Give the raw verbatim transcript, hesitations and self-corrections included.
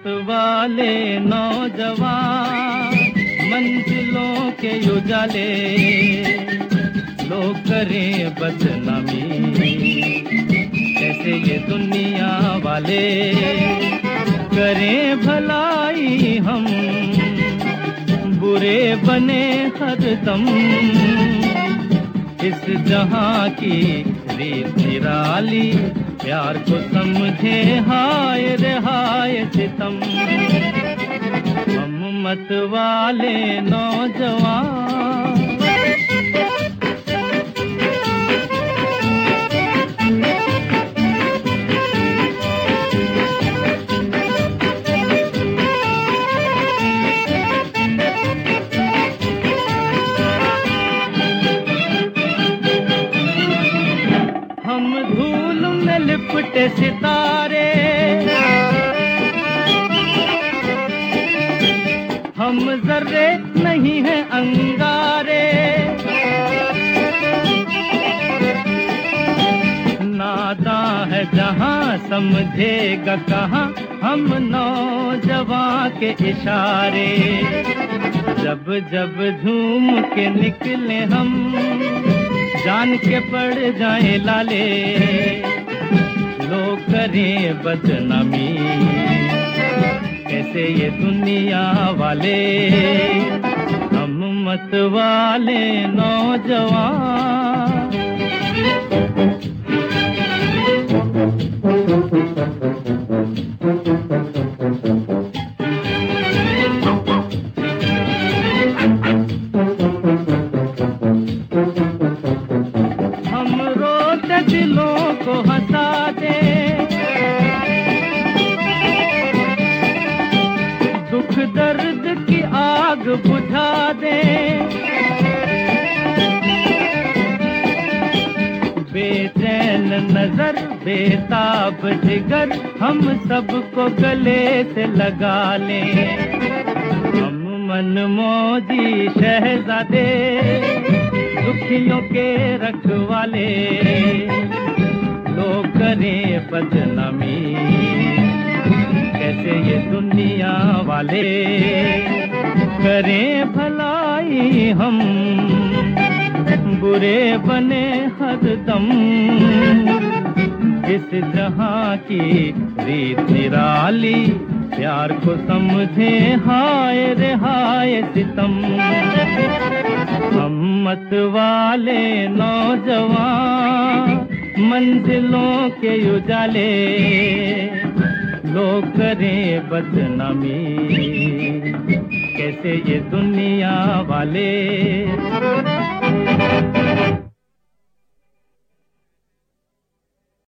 हिम्मत वाले नौजवान मंजिलों के उजाले, लोग करें बदनामी कैसे ये दुनिया वाले, करें भलाई हम बुरे बने हरदम, इस जहां की रीत निराली, प्यार को समझे हाय रे हाय सितम। हम मत वाले नौजवान हम धूल में लिपटे सितारे, हम जर्रे नहीं हैं अंगारे, नादां है जहां समझेगा कहां हम नौजवां के इशारे। जब जब झूम के निकले हम जान के पड़ जाए लाले, लोग करें बदनामी कैसे ये दुनिया वाले, हम मत वाले नौजवान। दिलों को हंसा दे, दुख दर्द की आग बुझा दे, बेचैन नजर बेताब जिगर हम सबको गले से लगा लें। हम मनमौजी शहजादे दुखियों के रखवाले, लोग करें बदनामी कैसे ये दुनिया वाले, करें भलाई हम बुरे बने हरदम, इस जहां की रीत निराली, प्यार को समझे हाय रे हाय सितम। हम मत वाले नौजवान मंजिलों के उजाले, लोग करें बदनामी कैसे ये दुनिया वाले।